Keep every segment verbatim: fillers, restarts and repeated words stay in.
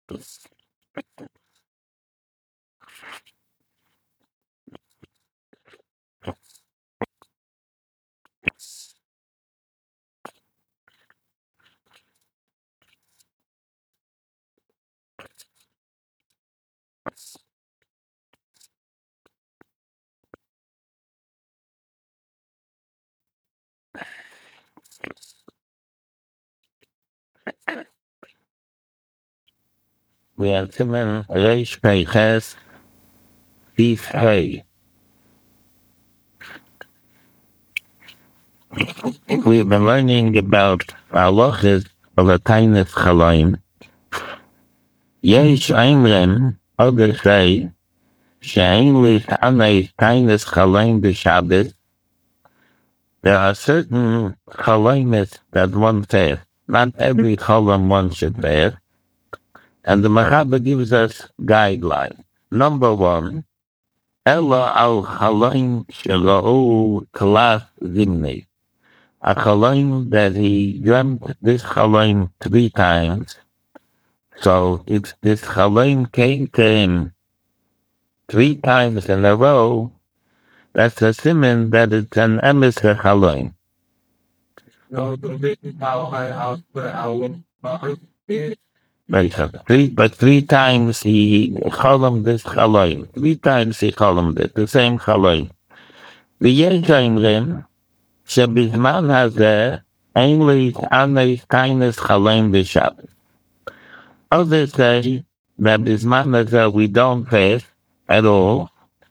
We are Simon Reish Peiches Beef Hay. We've been learning about halachas of a kindness chalaim. Yesh Aimrim, others say, she'ain li ta'anei kindness chalaim b'Shabbos. There are certain chalaimis that one says. Not every chalam one should bear. And the Machaber gives us guidelines. Number one, Ella al chalaim shela'u kalas zimni. A chalaim that he dreamt this chalaim three times. So if this chalaim came to him three times in a row, that's a siman that it's an emes chalaim. Three, but three times he chalaim this chalaim. Three times he chalaim it, the same chalaim. V'yesh omrim שבזמן הזה אין להתענג kindness chalaim b'Shabbos. Others say that בזמן הזה we don't fast at all.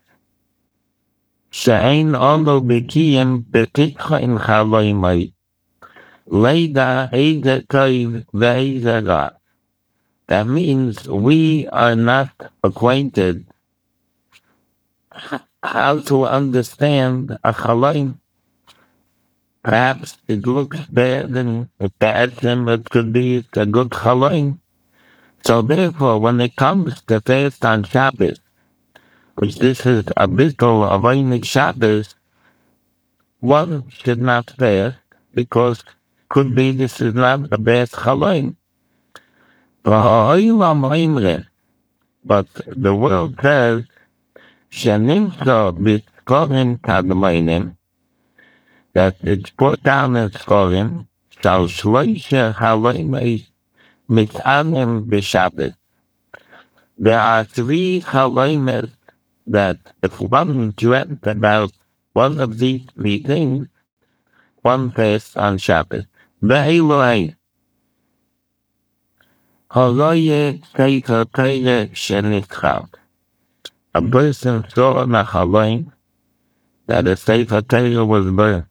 שאין אנו בקיאים בתיקון chalaimai. לידע איזה טוב ואיזה רע. That means we are not acquainted how to understand a chalaim. Perhaps it looks bad and bad and it could be a good chalaim. So therefore, when it comes to fast on Shabbos, which this is a bittul of Einik Shabbos, one should not fast because could be this is not a bad chalaim. But the world says, Shenimcha b'skorim kadmainim, that it's put down in Skorim, shal shloisha chalaimai mitzanim b'Shabbos. There are three chalaimes that if one dreamt about one of these three things, one fasts on Shabbos. Ve'eloi haloye sefer Torah shenitzchav. A person saw in a chalaim that a sefer Torah was burned.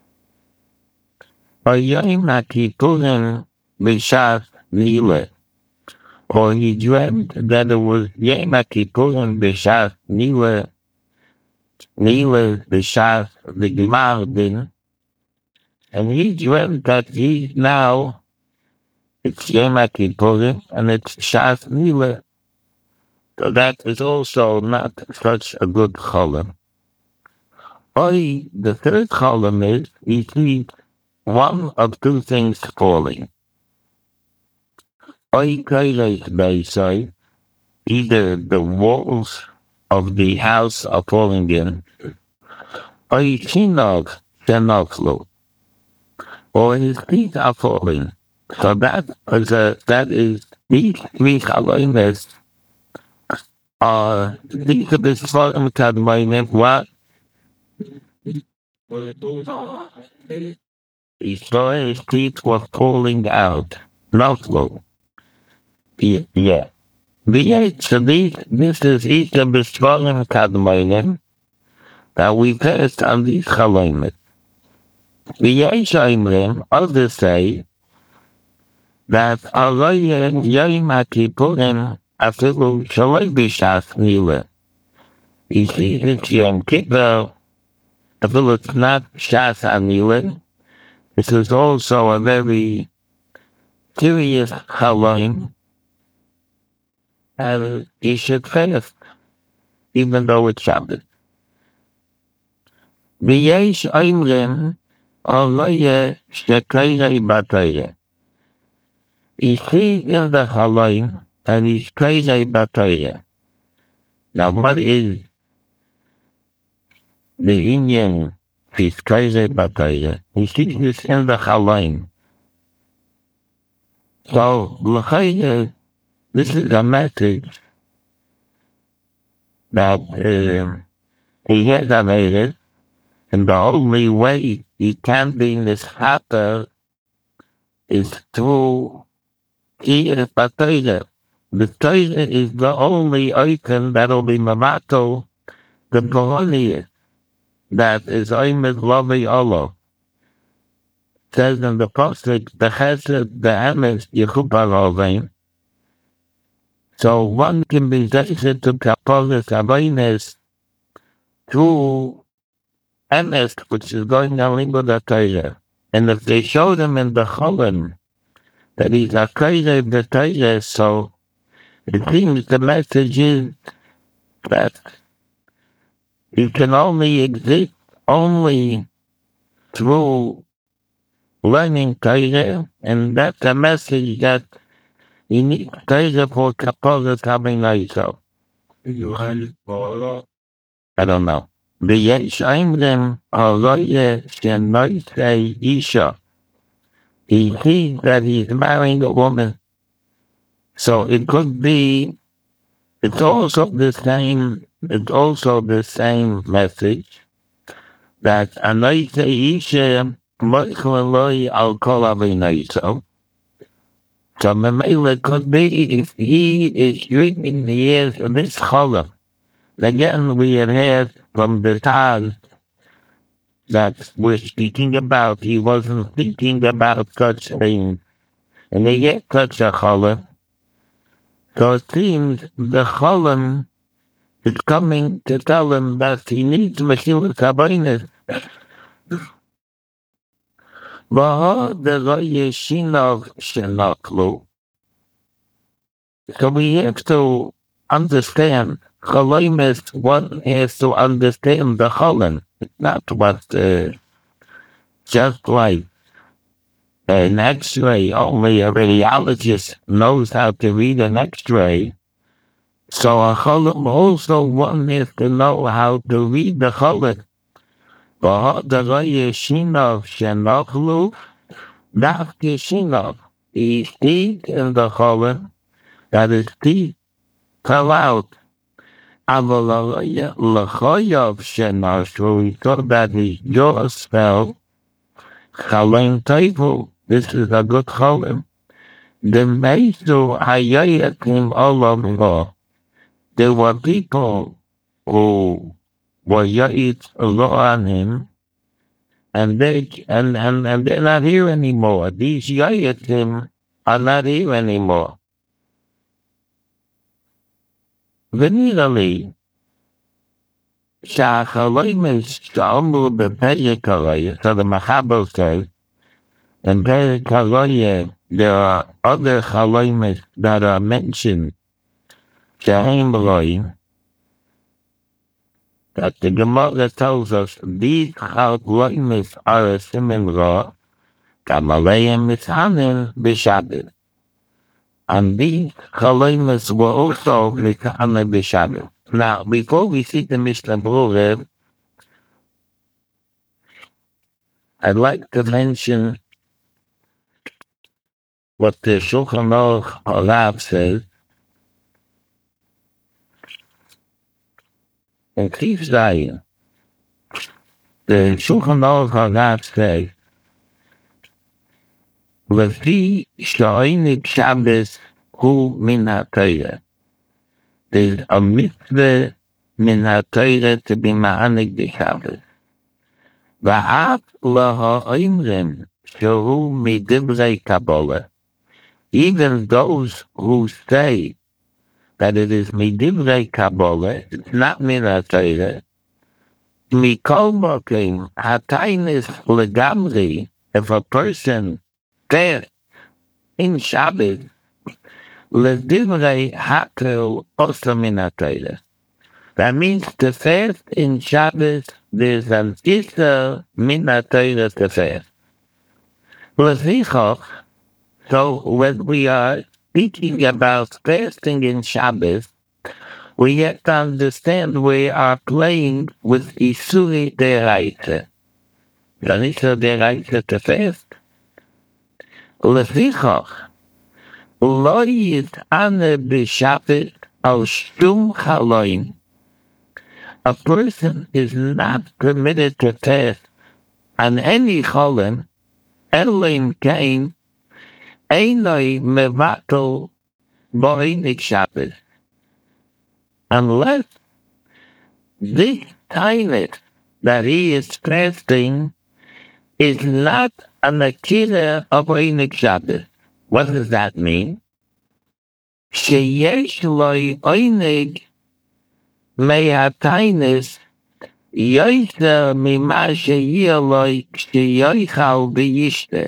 Or Yom HaKippurim b'shas nila. Or he dreamt that it was Yom HaKippurim b'shas nila. Nila b'shas the Gemar din. And he dreamt that he now it's Yom HaKippurim and it's Shas Nila. So that is also not such a good cholam. Or the third cholam is he sees one of two things falling. Either the walls of the house are falling in, or his feet are falling. So that is a, that is these three chalaimes are these are the Svarim Kadmainim. What? He saw his teeth were falling out. Naflo. Yeah. The so these this is each of the Svarim Kadmainim that we passed on these chalaimes. The Yesh others say that Aloye Yom HaKippurim afilu shaloi b'shas nila. You see, it's Yom Kippur, afilu it's not shas anila. This is also a very serious chalaim, and he should fast, even though it's Shabbos. V'yesh omrim Aloye shekoirei b'Torah. You see in the chalaim and he's crazy about Torah. Now, what is the Indian? He's crazy about Torah. He sees this in the Chalaim. So, l'chayre, this is a message that uh, he has availed, and the only way he can be mishaper is through Kiyas B'Torah. The Torah is the only icon that'll be mamato, the Polonius, that is Oimed Lovi Olo. Says in the Pasuk, the Chesed, the Emes, Yechupa Rovein. So one can be zayset to Kapolis Avoines through Emes, which is going on Limbo the Torah. And if they show them in the Cholim that he's a crazy of the Torah, so it seems the message is that you can only exist only through learning Torah, and that's a message that you need Torah for Kapolis Avoines. I don't know. ויש אומרים הרויה שנושא אישה. He sees that he's marrying a woman. So it could be, it's also the same, it's also the same message that anoite isha moichleloi al kol avinoiso. So Mamela could be if he is reaping the years of this cholam. Again, we had heard from the Taz that we're speaking about, he wasn't thinking about such things, and they get such a cholam. So it seems the cholam is coming to tell him that he needs Mesilas Habaynos. V'ha deroye shinov shenaklu. So we have to understand, Cholomis, one has to understand the cholam. It's not what, uh, just like an x-ray, only a radiologist knows how to read an x-ray. So a cholam also one has to know how to read the cholam. V'ha'daroye shinov shenachlu, dafke shinov. He sees in the cholam that his teeth fell out. Aval l'choyav shenashru, he thought that his jaws fell. Cholam teifu, this is a good cholam. The meizu hayayatim olam lo. There were people who were yait lo on him, and they and, and, and they're not here anymore. These yayatim are not here anymore. Venirali, sha'achaloimes sha'omru b'perek haroya. So the Machaber says, in Perek haroya, there are other chaloimes that are mentioned. Shehem roim, that the Gemara tells us these chaloimes are a siman ra, kamaleim mitzanin b'Shabbat. And these chaloimes were also mitzanin b'Shabbat. Now, before we see the Mishnah Berurah, I'd like to mention what the Shulchan Aruch Harav says. In Sif Zayin, the Shulchan Aruch Harav says, Lefi sha'oinik Shabbos hu min ha'Torah. There's a mitzvah min ha'Torah to be ma'anik the Shabbos. Va'af laha'oimrim shehu midivrei Kabbalah. Even those who say that it is midivrei Kabbalah, it's not min ha'Torah. Mikol mokim hatainis legamri. If a person there in Shabbos, ledivrei hakel also min ha'Torah. That means to fast in Shabbos, there's an issa min ha'Torah to fast. Lefichach, so when we are speaking about fasting in Shabbos, we have to understand we are playing with Isuri Deraita. Isuri Deraita to fast. Lefichach, lo yitane b'Shabbat al shtum chaloim. A person is not permitted to fast on any cholem, elim kain, einoi mevatel bo'enik Shabbat. Unless this time that he is fasting is not an akira of Einik Shabbat. What does that mean? Sheyesh loy Einik mehatainis yoysa mima sheyia loy sheyoichal b'yishte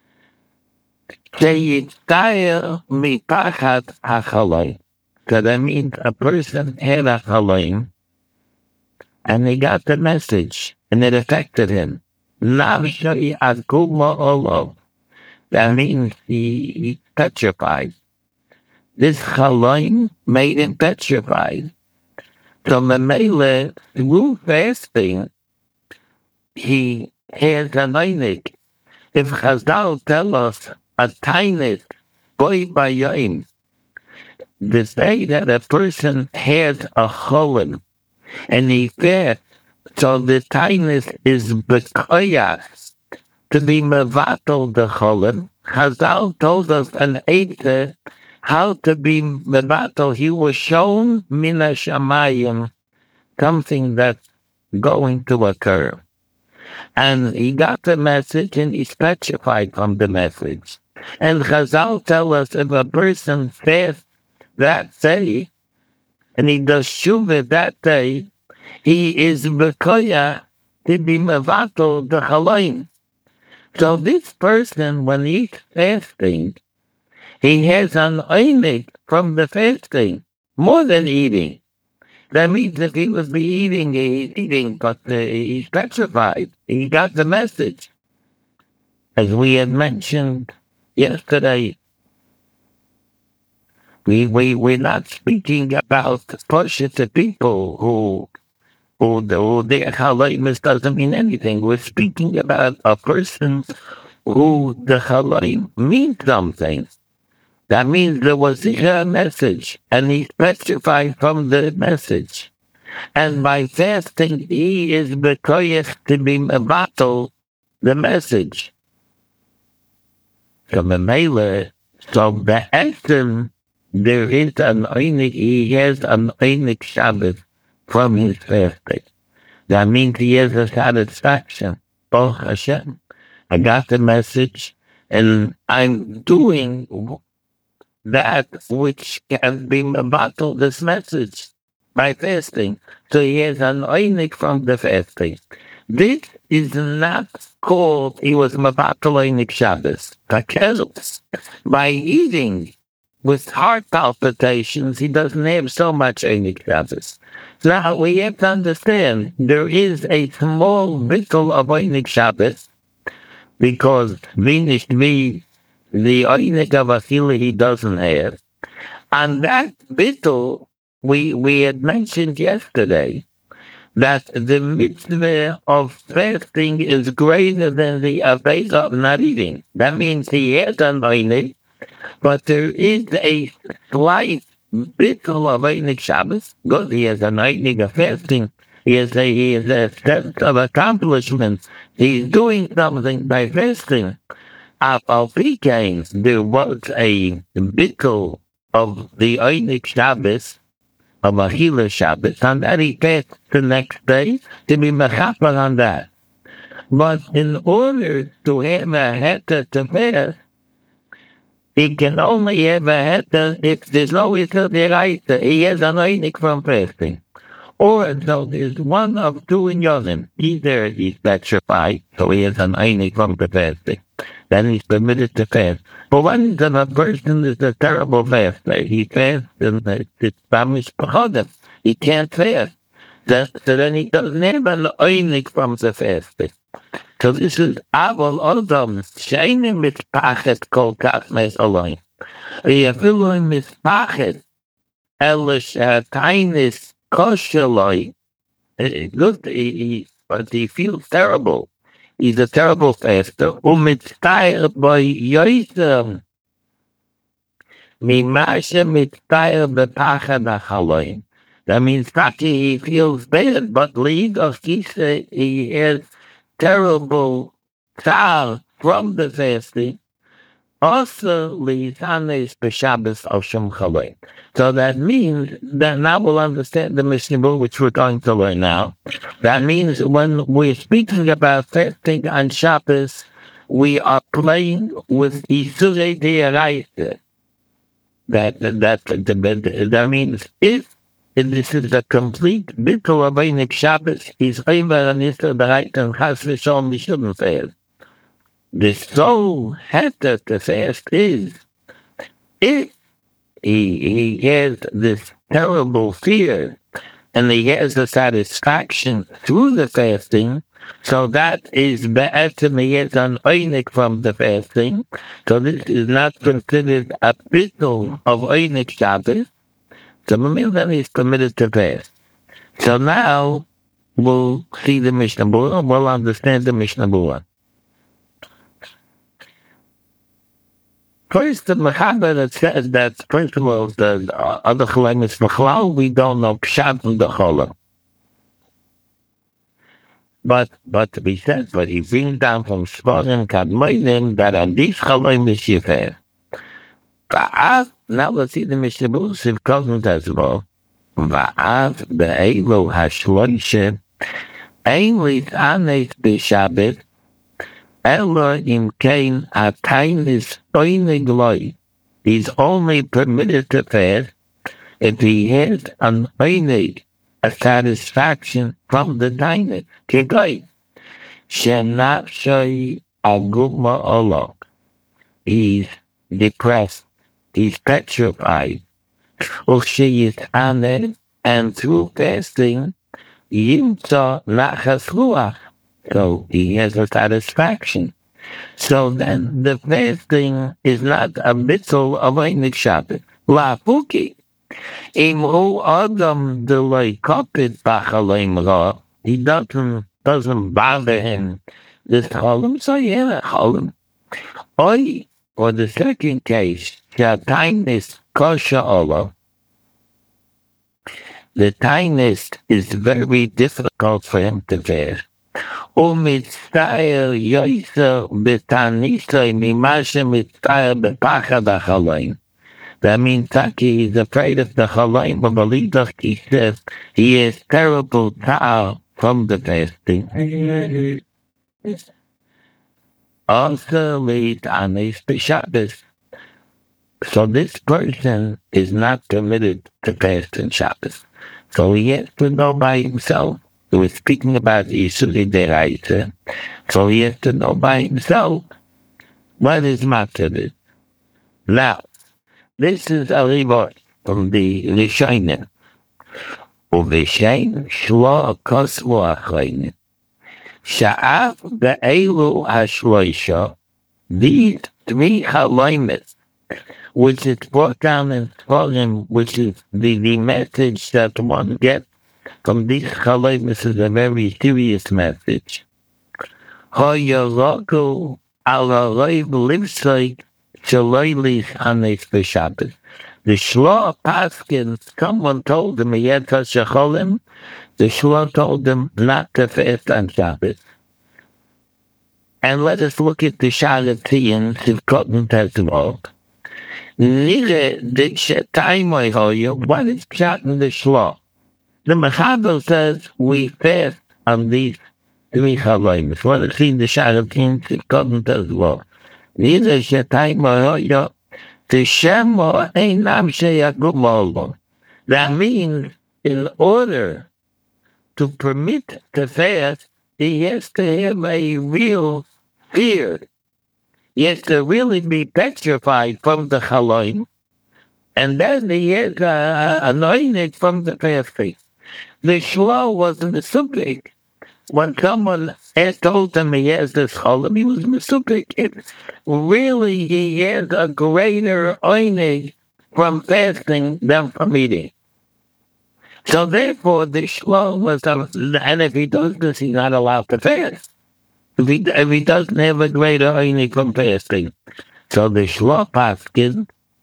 sheyitzayir mipachat hachaloi. So that means a person had a chaloim and he got the message and it affected him. That means he, he petrified. This chaloim made him petrified. So Mamela, through fasting, he has an einik. If Chazal tell us a tainis, boy by yoim, to say that a person has a cholim and he fasts, so the tainis is bekoyas to be mevatel the cholim. Chazal told us an eitzah how to be mevatel. He was shown mina shamayim, something that's going to occur. And he got the message and he's petrified from the message. And Chazal tell us if a person fasts that day, and he does shuvah that day, he is bekoya to be mevatel the chaloim. So this person, when he's fasting, he has an einik from the fasting, more than eating. That means if he was be eating, he's eating, but uh, he's petrified. He got the message. As we had mentioned yesterday, We, we, we're not speaking about the people who, who, who their chalaim doesn't mean anything. We're speaking about a person who the chalaim means something. That means there was a message, and he specified from the message. And by fasting, he is bekoyach to be mevatel the message. So Mamela, so the action, there is an einik, he has an einik Shabbat from his fasting. That means he has a satisfaction. Baruch Hashem, I got the message, and I'm doing that which can be mevatel this message by fasting. So he has an einik from the fasting. This is not called he was mevatel einik Shabbos. Because by eating with heart palpitations, he doesn't have so much einik Shabbos. Now we have to understand there is a small bittul of einik Shabbos because Vinish me the einik of Achila he doesn't have. And that bittul we we had mentioned yesterday that the mitzvah of fasting is greater than the aveda of not eating. That means he has an einik, but there is a slight bittul of einik Shabbos. Good, he has an einik of fasting. He has a he has a sense of accomplishment. He's doing something by fasting. Afal Pikain, there was a bittul of the einik Shabbos, of Achila Shabbos, and that he passed the next day to be mechaper on that. But in order to have a heta to fast, he can only have a heta if there's no Isur Deraita. He has an einik from fasting. Or so there's one of two in Yonim. Either he's petrified, so he has an einik from the fasting. Then he's permitted to fast. But when a person is a terrible faster, he fasts and it's famished pachodim. He can't fast. So then he doesn't have an einik from the fasting. So this is Aval Odom, Shainim Mitzpachet Kol Kach Mes Alone. אפילו אם משפחת, אלא שהטיינס קשה לו, look, he, he, but he feels terrible. He's a terrible faster. ומצטער בו יותר ממה שמצטער בפחד החלום. That means Taki, he feels bad, but Liga Kisa, he has terrible tzar from the fasting. Also, Lizanes Beshabbos Osham Chalei. So that means that now we'll understand the Mishnah, which we're going to learn now. That means when we're speaking about fasting on Shabbos, we are playing with Isurei De'araita. That, that, that, that, that means if this is a complete bittul of Einik Shabbos, he's over and Isur De'araita and Chas V'Sholom, we shouldn't fast. The sole heter to fast is if he, he has this terrible fear and he has a satisfaction through the fasting, so that is be'etzem he has an einik from the fasting, so this is not considered a bittul of Einik Shabbos, so then he's permitted to fast. So now we'll see the Mishnah Berurah, we'll understand the Mishnah Berurah. First, the Mechaber that says that, first of all, the other Chalem is Mechlal, we don't know Pshat and the Cholam. But, but we said, but he brings down from Svarim Kadmoinim that on these Chalem is Yifer. Va'av, now let's see the Mishnah Berurah, Siv Kozmt as well. Va'av be'elu hashloishe, ein lit'anes b'Shabbat, Ella im kain a tainis oinig loy. He's only permitted to fast if he has an oinig, a satisfaction from the tainis. Kigoi, shenafshoi aguma olok. He's depressed. He's petrified. Ushi is aned, and through fasting, yimtza nachas ruach. So he has a satisfaction. So then the fasting is not a bittul of Einik Shabbos. La fuki. Im hu adam delay kapit b'chalem ra. He doesn't doesn't bother him. This cholim, so yeah, cholim. Oi, or the second case, the kosher ola. The tiniest is very difficult for him to fast. ומצטער יויסר בתניסוי ממה שמצטער בפחד החלום. That means Taki is afraid of the Chalaim, but Malidach, he says, he has terrible ta'al from the fasting. Also leads on a Shabbos. So this person is not permitted to fast in Shabbos. So he has to know by himself. He was speaking about Isurei De'araita, so he has to know by himself what his matter is. Now, this is a report from the Rishonim. Uv'shein shlo kosvu achronim. Sha'af be'elu hashloisha, these three haloimes, which is brought down in Svarim, which is the, the message that one gets from these Chalaim, this is a very serious message. Hoyoroku ala roiv livsoi shaloilis hanes b'Shabbos. The Shlo Paskins, someone told him he had such a cholim. The Shlo told him not to fast on Shabbos. And let us look at the Sharatiyans, his cotton testimony. Nire dikshetaymoy hoyo, what is pshat in the Shlo? The Mechaber says we fast on these three chaloims. Let us see the Sharatiyans, his cotton testimony. Nire dikshetaymoy hoyo, that means in order to permit to fast, he has to have a real fear. He has to really be petrified from the chaloim, and then he has uh, anointed from the fasting. The Shlo wasn't a subject, when someone asked, told him he has this cholim, he was misupik. Really, he has a greater oinig from fasting than from eating. So therefore, the shlo was, and if he does this, he's not allowed to fast. If he, if he doesn't have a greater oinig from fasting. So the shlo paskin,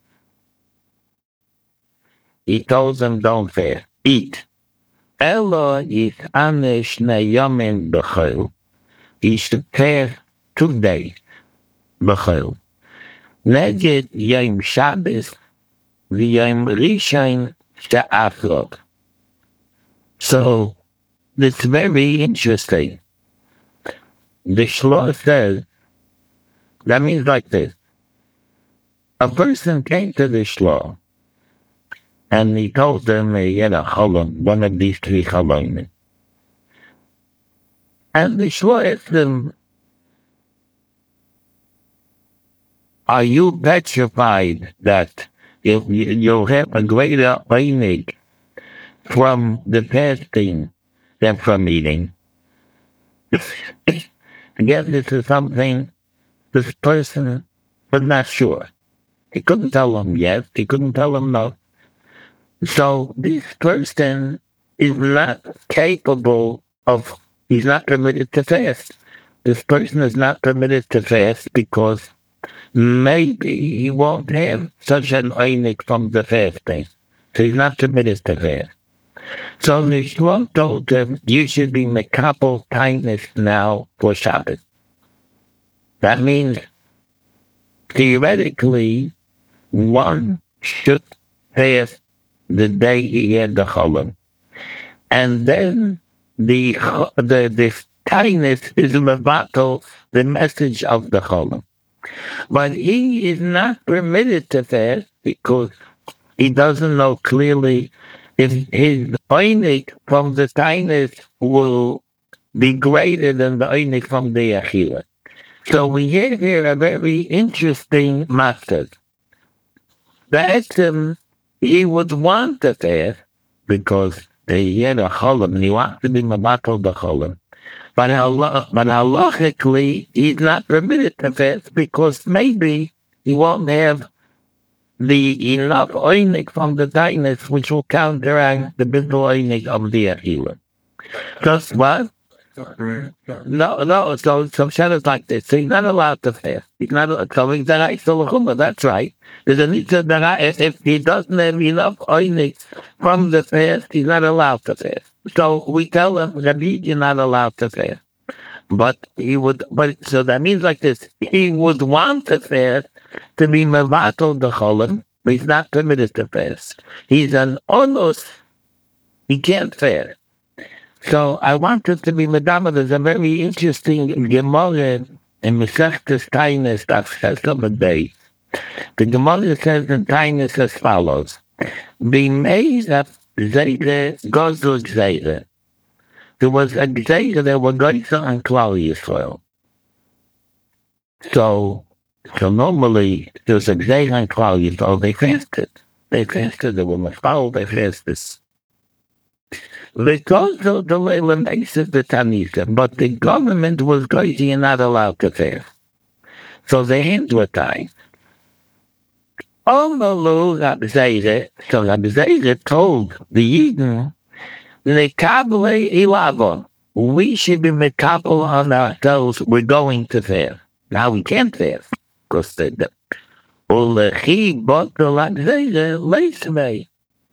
he told them, don't fast, eat. Elo is anish neyamin b'chol. He should fast two days b'chol. Neged yom Shabbos v'yom Rishon she'afrog. So it's very interesting. The shlo says, that means like this. A person came to the shlo, and he told them he had a cholim, one of these three cholim. And the shlo asked them, are you petrified that if you'll have a greater oinig from the fasting than from eating? Again, this is something this person was not sure. He couldn't tell them yes, he couldn't tell them no. So this person is not capable of, he's not permitted to fast. This person is not permitted to fast because maybe he won't have such an oinig from the fasting. So he's not permitted to fast. So the shlo told him, you should be mekabel kindness now for Shabbos. That means, theoretically, one should fast the day he had the cholim. And then the the, the kindness is mevatel, the message of the cholim. But he is not permitted to fast because he doesn't know clearly if his oinig from the kindness will be greater than the oinig from the achila. So we have here a very interesting method. That um, he would want to fast because he had a cholim and he wants to be mevatel the cholim. But, but halachically, he's not permitted to fast because maybe he won't have the enough oinig from the tightness which will counteract the bittul oinig of the achila. Just what? No, no, so some shadows like this. So he's not allowed to fast. He's not allowed to fast. That's right. There's a need to, if he doesn't have enough oinig from the fast, he's not allowed to fast. So we tell him, Rabbi, you're not allowed to fast. But he would, but so that means like this, he would want to fast to be mevatel the cholim, but he's not permitted to fast. He's an onus, he can't fast. So I wanted to be medama. There's a very interesting Gemara in Masechtas Taanis Daf Chesed Day. The Gemara says in Taanis as follows: B'mei Zayre Gozu Zayre. There was a Zayre that was Gozu on Klal Yisrael. So, so normally there's a Zayre on Klal Yisrael. They fasted. They fasted. They were mafal. They fasted. Because of the Leila makes it the Tanisa, but the government was going to you're not allowed to fast. So their hands were tied. Omalu Rabzeire, so Rabzeire told the Yidden, Lekable Ilavon, we should be mekabel on ourselves, we're going to fast. Now we can't fast, because the Ulechi bought the Rabzeire lace me.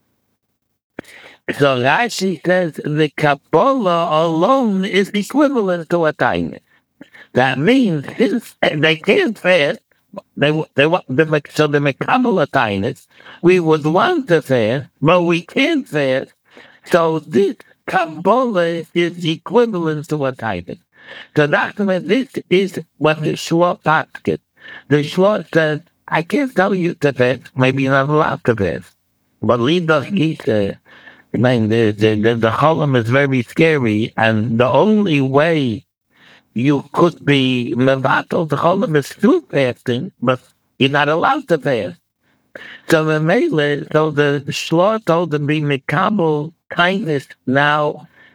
So Rashi says the Kabbalah alone is equivalent to a time. That means this, they can't fast. They they want the so the mekabel tainis. We would want to fast, but we can't fast. So this Kabbalah is equivalent to a tainis. So that's what this is what the shlo paskin. The shlo says, I can't tell you to fast. Maybe you're not allowed to fast, but lead us gisa. I mean, the, the, the, the cholim is very scary, and the only way you could be mevatel the cholim is through fasting, but you're not allowed to fast. So the mele, so the shlo told them be mekabel kindness now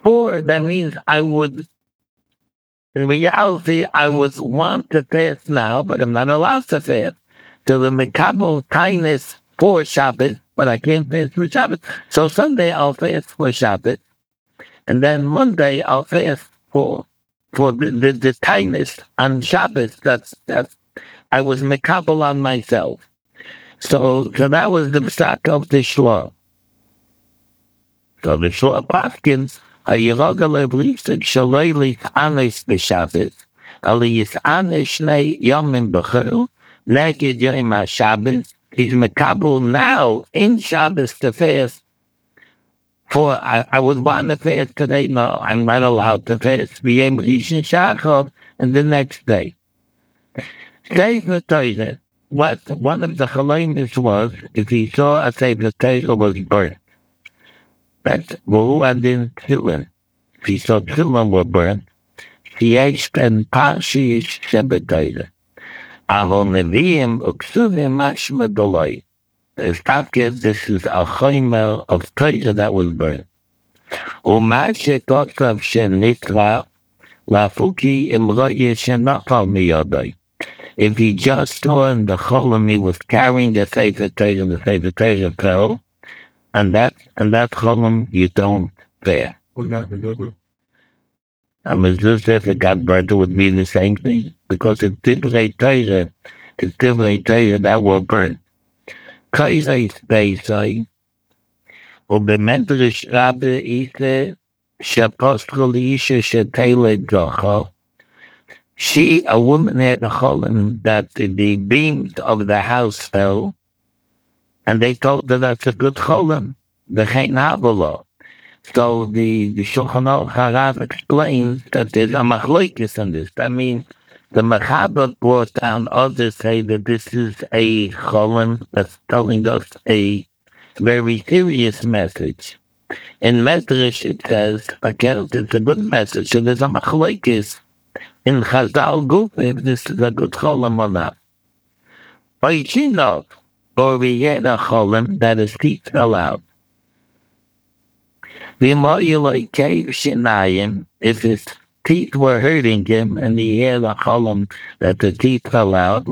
before, that means I would, in reality, I would want to fast now, but I'm not allowed to fast. So the Mekabel kindness for Shabbat, but I can't fast for Shabbat. So Sunday I'll fast for Shabbat, and then Monday I'll fast for for the, the, the kindness on Shabbat. That's that's I was Mekabel on myself. So so that was the psak of the Shloh. So the Shloh Paskins, Hayirogel Eblisik Shaloili Anis B'Shabbat, Ali Yisanes Shnei Yomim B'Chol, Neged Yom HaShabbat, he's Mekabel now in Shabbos to fast. For I, I would want to fast today. No, I'm not allowed to fast. B'Yom Rishon Shachar, and the next day. Sefer Torah. What one of the chalamis was, if he saw a Sefer Torah was burnt. That's Wu Adin Tefillin. If he saw Tefillin were burnt, he asked and Parshish Sefer Torah. Avon Neviim Uksuvim Mashma Doloi. This is a chaymer of Torah that was burnt. Umashe Kotsav Shen Nitra Lafuki Imroye Shenachal Miyadai. If he just saw in the cholam he was carrying the Sefer Torah, the Sefer Torah fell, and that and that cholam you don't bear. I mean, just if it got burnt, it would be the same thing, because it's Divrei Torah, it's Divrei Torah that were burnt. Kaisais they say, Ubemedrash Rabbe Ise Shapostral Isha Shetele Jochel. She, a woman, had a cholam that the beams of the house fell, and they told her that's a good cholam, the Chein Havelo. So the, the Shulchan Aruch Harav explains that there's a machlokes in this. I mean, the Mechaber brought down, others say that this is a cholam that's telling us a very serious message. In Medrash it says, again, it's a good message, so there's a machlokes in Chazal Guf, if this is a good cholam or not. Oichinov, or we had a cholam that his teeth fell out. If his teeth were hurting him and he had a cholam that the teeth fell out,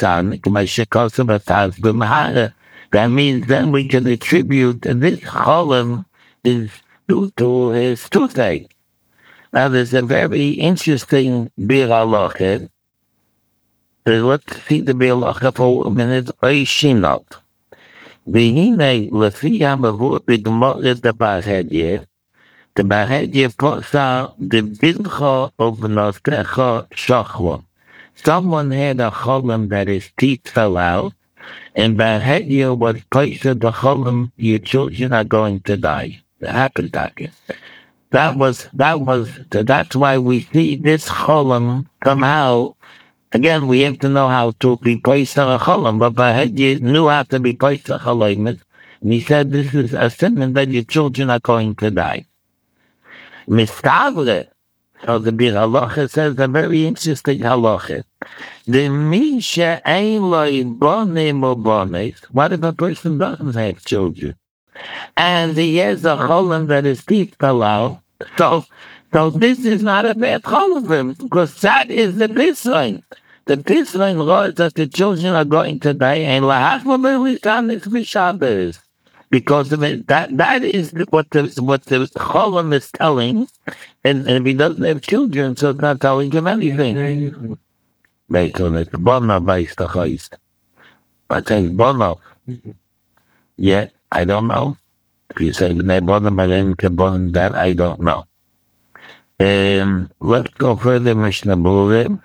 that means then we can attribute that this cholam is due to his toothache. Now there's a very interesting Bir Halacha. Let's see the Bir Halacha for a minute. Oishinot. V'hinei lefi hamavur b'gemara the Bar Hedye. The Bar Hedye puts out the bilcha of nosecha shachwa. Someone had a cholam that his teeth fell out, and Bar Hedye was placed the cholam, your children are going to die. The happened. That was, that was, that's why we see this cholam somehow. Again, we have to know how to be placed on a cholam, but Bar Hedye knew how to be placed on a cholam, and he said this is a sin that your children are going to die. Mistavre, so the Bir Halacha says a very interesting halacha. The misha ein loy bonim or bonis. What if a person doesn't have children? And he has a cholam that his teeth fell out. So, so this is not a bad cholam for him, because that is the baseline. The baseline law is that the children are going to die, and lahachma because of it. That that is what the what the cholam is telling, and, and if he doesn't have children, so it's not telling him anything. Right, so it's bona based the chayist. I think bona. Yeah, I don't know. If you say b'nei bona marim kebon, that I don't know. Um, let's go further, Mishnah Berurah.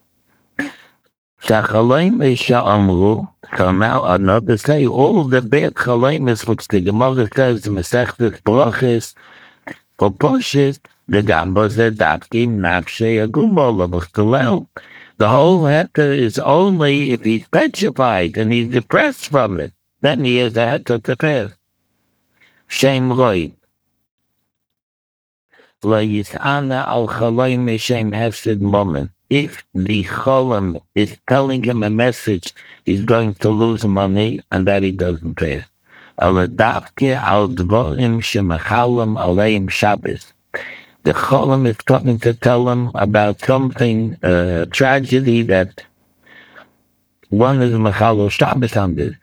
Shachalaim Isha Amru. So now another say all the bad chalaim which the Gemara says in Masechtas Brachos for Poshet the Gambos the Dafkim Nafshe Agumol of the whole matter is only if he's petrified and he's depressed from it, then he has a heter to pass. Shem Roy. La Yisana al Chalaim Shem Hefsid Moment. If the cholam is telling him a message, he's going to lose money and that he doesn't pay. Al Davke al Dvorim Shemachalam Aleim Shabbos. The Cholim is coming to tell him about something, a uh, tragedy that one is Mechalo Shabbos on this.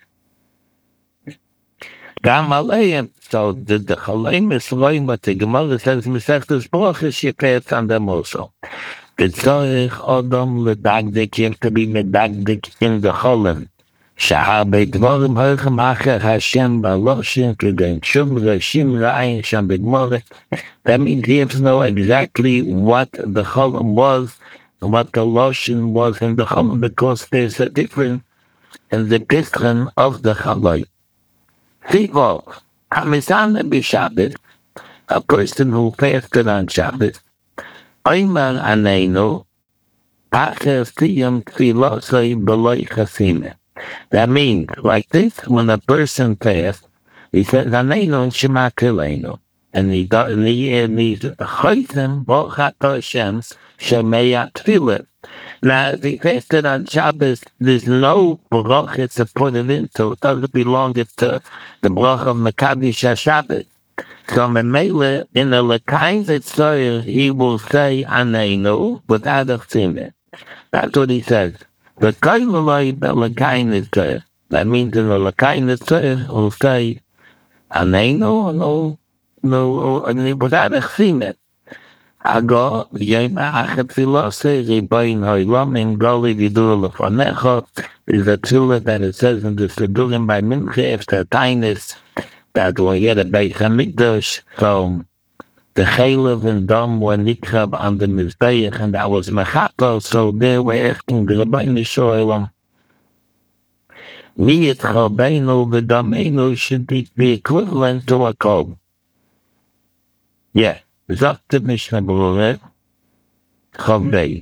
Gam Aleim. So the the Cholim is Loim, but the Gemara says Mesechtes Brochus Yekayat on them also. The Tzorich Odom Ledagdik, you have to be Medagdik in the Cholim. Shahar Beidvorim Hoichem Acher Hashem Baloshin Kugem Shumra Shimra Ayin Sham Begmore. That means he has to know exactly what the Cholim was, what the Loshin was in the Cholim, because there's a difference in the Pistran of the Cholim. People, Hamizana B'Shabbos, a person who fasted on Shabbos, Oiman Aneinu, Pacher Siyam Tfilosai B'Loi Chasime. That means, like this, when a person fasts, he says, Aneinu and Shema Kileinu. And he does, and he, and he's Choitzim, Bochat Hashem, Shemeyat Tfilah. Now, if he fasted on Shabbos, there's no bracha to put it into. It doesn't belong to the bracha of Mekadosh HaShabbos. So, Memele, in the Lekayim Tzorich, he will say Aneinu without a chime. That's what he says. The Koiloloi the Lekayim Tzorich. That means in the Lekayim Tzorich, he'll say Aneinu, no, no, without a chime. Ago, Yema Achet Filose, Riboin Hoilam, in Goli Vidur Lefonecho, is a tula that it says in the Sidurim by Minche, after Tainis, that will get a Beit HaMikdash, so the Chalev and Dom were Nikrab on the Mizbeach, and that was Mechato, so they were asking the Rabbeinu Shoelam, Miyat Chobeinu, the Domeinu should be the equivalent to a Kob. Yeah. Sagt the Mishnah Berurah, Chavbei.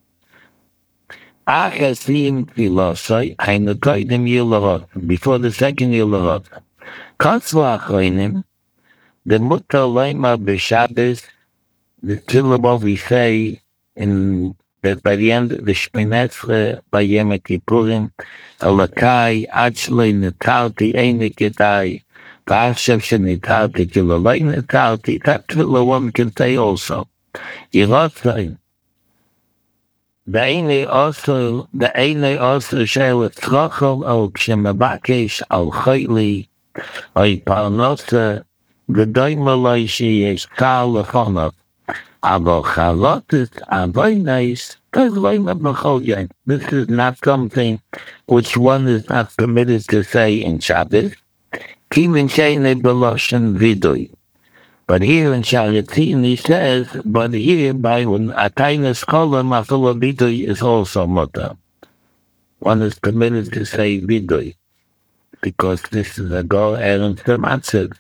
Achasim Filosai, Hainu Koidim Yilarot, before the second Yilarot. Katzla Achroinim, the Mutter Leima B'Shabbos, the syllable we say in that by the end of the Shminetzre, by Yom Kippurim, Alakai, Achlei Netalti, Einik V'achshav shenitalti kilalei netalti. That tefillah one can say also. Yirotzai. The Eine also, the Eine also she'el tzrochol al k'shemabakesh al chayli oy parnosa g'doy malay sheyesh kal lechonav avo chalotis avoynais tezloyma b'chol yom. This is not something which one is not permitted to say in Shabbos. Even Shane Beloshan Vidui. But here in Sharatin he says, but here by when Atainas Kolam Afula Vidui is also Mutter. One is permitted to say Vidui, because this is a Go Aaron Sematzid.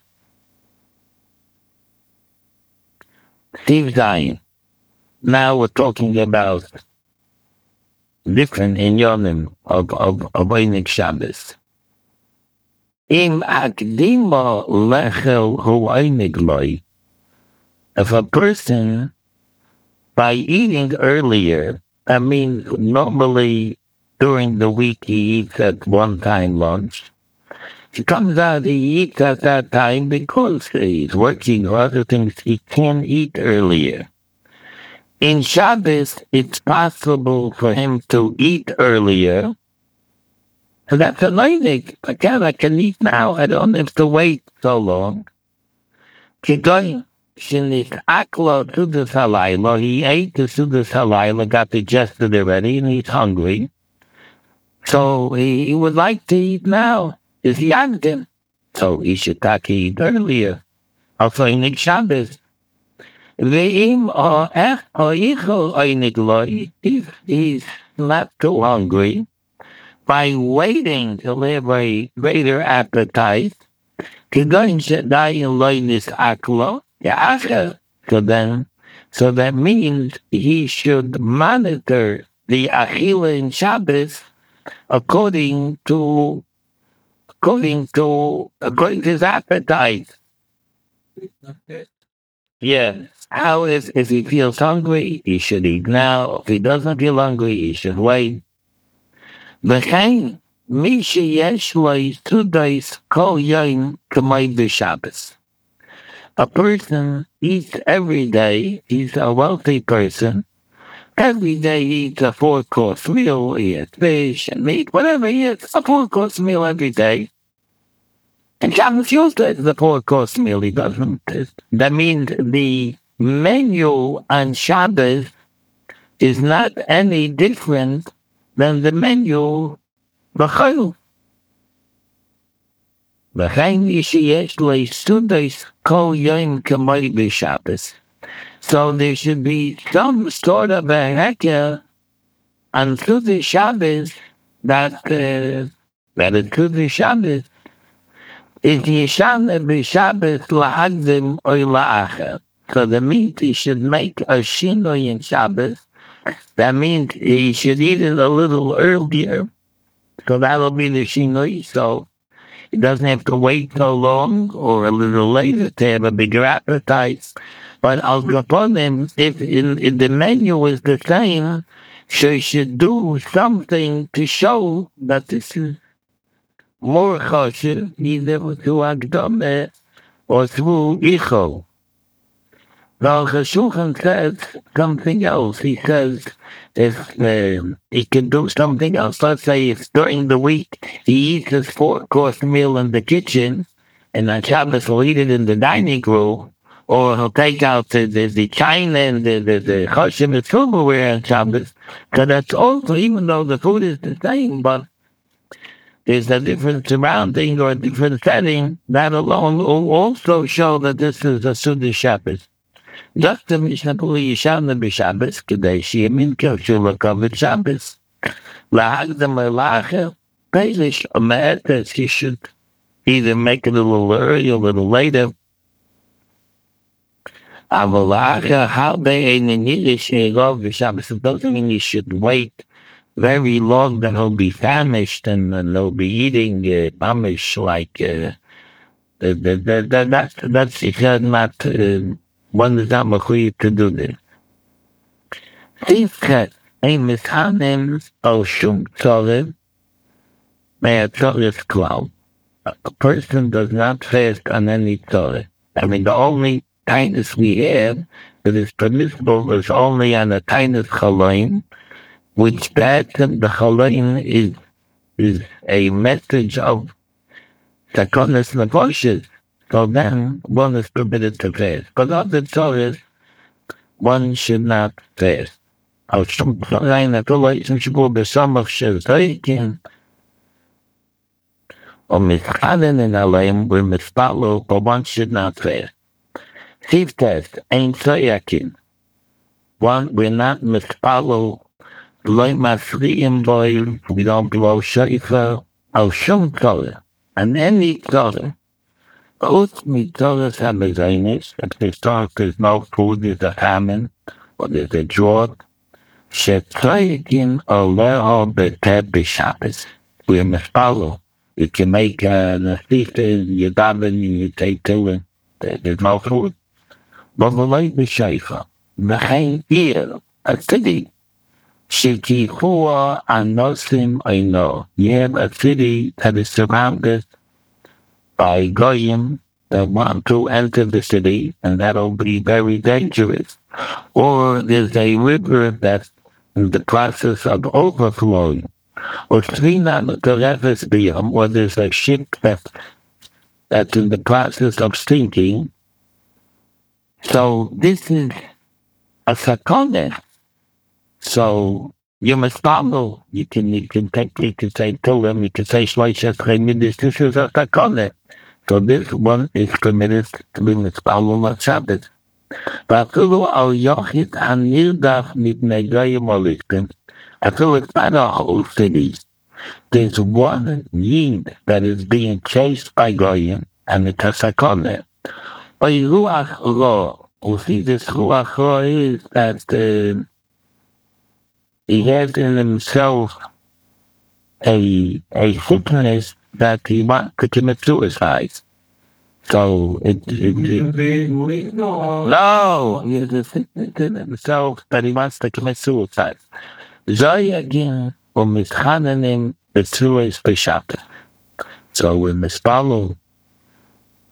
Steve Zion. Now we're talking about different inyonim of, of, of Einik Shabbos. Im akdima lechel hu einig loi. If a person, by eating earlier, I mean, normally during the week he eats at one time lunch. He comes out, he eats at that time because he's working or other things, he can eat earlier. In Shabbos, it's possible for him to eat earlier. And that's a leinik. Again, I can eat now. I don't have to wait so long. Kidoy, shenis aklo to the halayla. He ate the sudas halayla, got digested already, and he's hungry. So he, he would like to eat now. Is yagdim. So he should take eat earlier. Also in Shabbos. Ve'im or ech or ichol einig loi, if he's not too hungry, by waiting to have a greater appetite, Kidoin Shadayin Loinis Aklo, Ya'acher, so then, so that means he should monitor the Achila in Shabbos according to, according to, according to his appetite. Yeah. How is, if he feels hungry, he should eat now. If he doesn't feel hungry, he should wait. V'chein, mi sheyesh lo sudos kol yom k'may b'Shabbos. A person eats every day. He's a wealthy person. Every day he eats a four-course meal. He has fish and meat, whatever he eats, a four-course meal every day. And Shabbos Yosef is the four-course meal. He doesn't. That means the menu on Shabbos is not any different than the menu b'chol. V'chein yish le'sudos kol yom k'moi b'Shabbos. So there should be some sort of a heker on Sudas Shabbos that uh, that is Sudas Shabbos is Yeshana b'Shabbos la'agdim or la'acher. So the meat he should make a shinoi in Shabbos. That means he should eat it a little earlier. So that'll be the shinoi. So he doesn't have to wait so long or a little later to have a bigger appetite. But I'll upon him, if, in, if the menu is the same, so he should do something to show that this is more kosher, either through Akdameh or through Icho. Now, the Shulchan says something else. He says if uh, he can do something else, let's say if during the week he eats his four-course meal in the kitchen, and on Shabbos he'll eat it in the dining room, or he'll take out the, the, the china and the, the, the chashim and silverware on Shabbos, so that's also, even though the food is the same, but there's a different surrounding or a different setting, that alone will also show that this is a Sudas Shabbos. Just the Mishnah Puli Yishana b'Shabbos, Kedei Shiyamin Kosher L'Kavod Shabbos. L'Hagdam L'Acher, Peilish Ome'etes, he should either make it a little early or a little later. Aval L'Acher, how they ain't in Yiddish, Eirov b'Shabbos. It doesn't mean you should wait very long that he'll be famished and, and he'll be eating uh, mamish like uh, that, that, that, that's, that's, he said not, uh, one is not mechuyev to do this. Sivchet, ein mishanem al shum tzorev, may a tzorev klal. A person does not fast on any tzorev. I mean, the only kindness we have that is permissible is only on a kindness chalaim, which that the chalaim is is a message of sakonis nefoshes. So then one is permitted to fast. But other Torahs, one should not fast. Al shum tzorein atolai shemshibu b'samach shel zoikin, or mischaden in aleim, we're mispalo, but one should not fast. Sieve test, ain't soyakin. One, we're not mispalo, loy masriim boy, we don't blow shofar, al shum Torah, and any Torah. Both Torahs have a zaynis, if they start there's no food, there's a famine, or there's a drought. Shetzoyakin or le'o b'teh b'Shabbos. We're mispalo. You can make a nasita, you daven, you take tillin. There's no food. But the light b'shayfa. V'chein ir, a city. Shekichua anosim eino. You have a city that is surrounded by goyim that want to enter the city, and that'll be very dangerous. Or there's a river that's in the process of overflowing. Or or there's a ship that, that's in the process of sinking. So this is a sakone. So you must follow. You can you can take you can say to them, you can say shloisha chemidis, this is a sakone. So this one is permitted to be mispalul on Shabbos. V'afilu al yochid hanirdach mipnei goyim olishtim. I feel it's not a whole city. There's one yid that is being chased by goyim, and it's a sakone. Oy ruach ro. We see this ruach ro is that uh, he has in himself a a sickness that he wants to commit suicide. So it, it, it no, he has a sickness in himself that he wants to commit suicide. Zoy again, or mischanenim, the suicide b'Shabbos. So we mispalo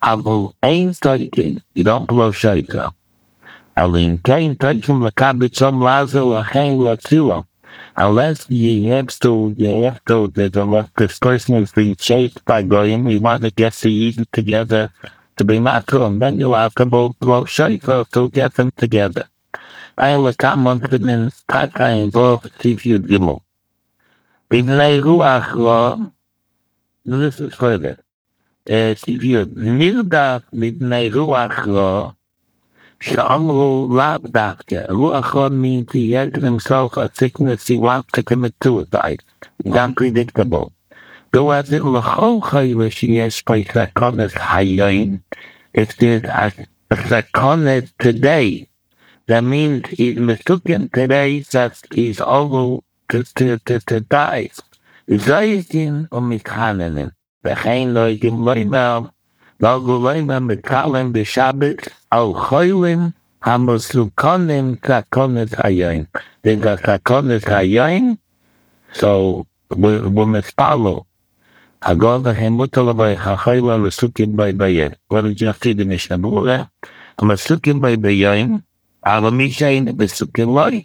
Aber ein Zeitchen, you don't blow shaker. Alleen kein Teilchen makabit zum Lazo a hein Latzilla. Unless you have to, you have to, that the this person is being shaped by Goyim, you want to get to eat it together to be matul, and then you have to both blow shaker to get them together. I look at monthly Taka involved if you demo. Bibnei Ruach Law, this is further. If you knew that Bibnei Ruach Law, Sha'amru lav dafka. Ruach God means he had himself a sickness he wants to commit suicide. It's unpredictable. Though as it l'chol chayla sheyesh by sekonet hayayin, if there's a, a sekonet today, that means he's mistaken today that he's over to, to, to, to die. Zaytin or mikhanenin. Bechein lo yim loimel. Lagulema mekalim b'shabbat al choylim hamosukonim kakonet hayayin. They got kakonet hayayin, so we're mispalo. Hagol v'hem mutal by hachayla l'sukim by bayet. What did you see the Mishnah Berurah? Hamasukim by bayayin, alamishayin b'sukim loy.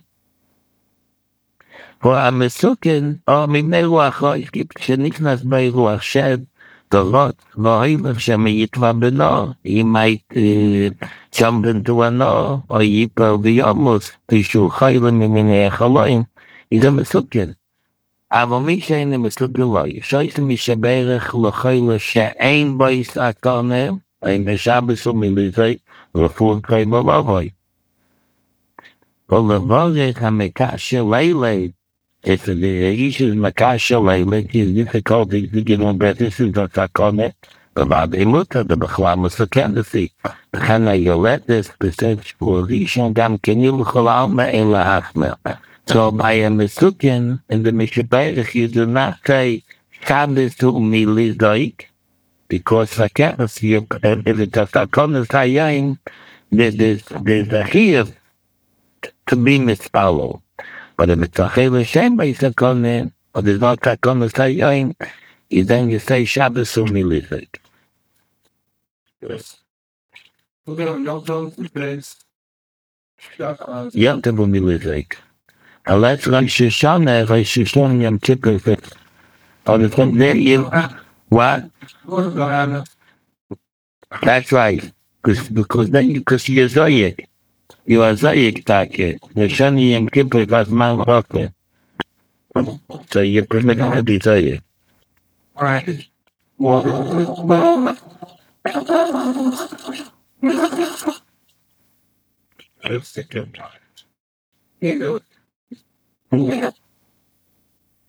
For a mesukin, or mimnei ruach loy, shenichnas by ruach shed, the lot, Lohilim Shemayitva Beno, he might uh, jump into a no, or Yipel Biyamus, Pishu Chaylim Mimine Chaloim, he's a Mesukin. Avomisha in the Mesukin Loy, Shoyce Mishaberech Lochayla She'ain Bois Akone, a Meshabisu Milizai, Rafur Kaimalavoi. Olavore Hamekasha Lele. If the issue is Makasha Lele, it's difficult to get on better. This is not a comment. But they look at the Baklamas for candidacy. The Hana Yolet is percentage for Rishon Gam Kenil Chalama Ela Achmer. So by a Mesukin in the Mishaberich, you do not say Shabbos to me Lizoik, because for candidacy, if it's a comment Hayain, there's there's a here to be misfollowed. But if it's a chayla shem by sakonin, or there's not sakonin sayoin, then you say Shabbos umilizik. Yes. Yom Tov umilizik. And let's Rosh Hashanah, Rosh Hashanah Yom Kippur. Or the thing there you, what? That's right. Because, because then you, because you're Zoyek. You are Zayik Taki. The Shani Yom Kippur was Mount Rocket. So you're going to be Zayik. Alright. Let's take your time. You know.